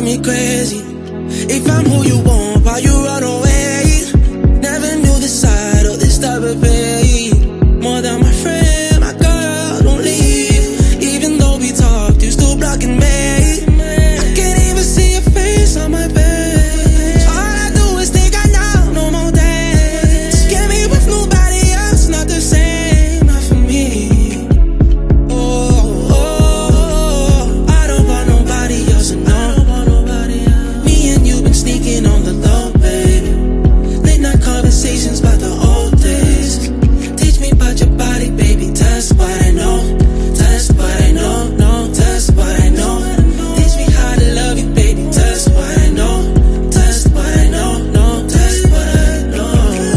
me crazy. If I'm who you want, why you run away? Never knew this side of this type of pain. More than my friend, my girl, don't leave. Even though we talked, you still blocking me. I can't even see your face on my page. All I do is think I know, no more days. Get me with nobody else, not the same, not for me. Oh, I don't want nobody else, no. Me and you been sneaking on the low, baby. Late night conversations about the old days. Teach me about your body, baby. Test what I know. Test what I know, no. Test what I know. Teach me how to love you, baby. Test what I know. Test what I know, no. Test what I know.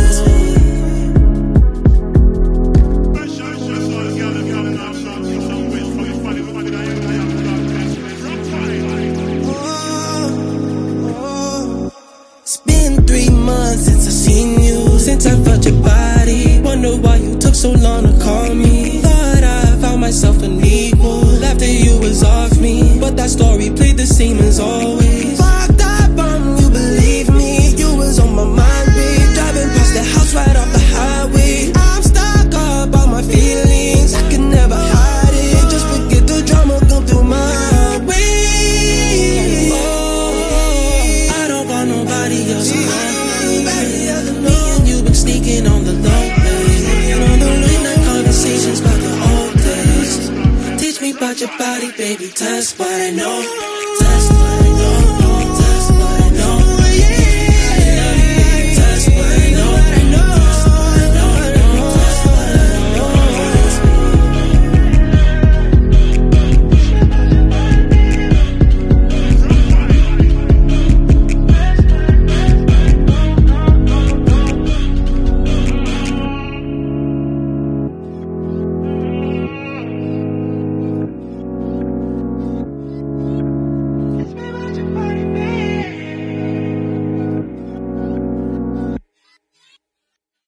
It's been 3 months since I seen you, since I felt your body. Wonder why you took so long to call me. Thought I found myself an equal after you was off me, but that story played the same as always. Fucked up on you, believe me. You was on my mind, babe. Driving past the house right off the highway. I'm stuck up on my feelings, I can never hide it. Just forget the drama, come through my way. Oh, I don't want nobody else around. Me and you been sneaking on the low, babe. On the late night conversations about the old days. Teach me about your body, baby. Test what I know.